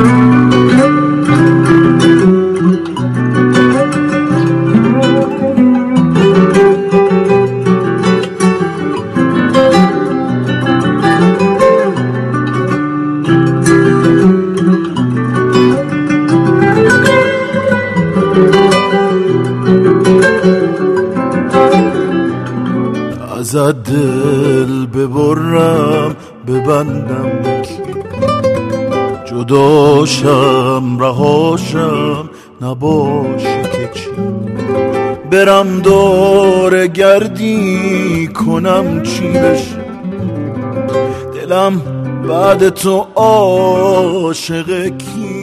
ازت دل ببرم ببندم جداشم رهاشم نباشه که چی برم دور گردی کنم چی بشه دلم بعد تو عاشق کی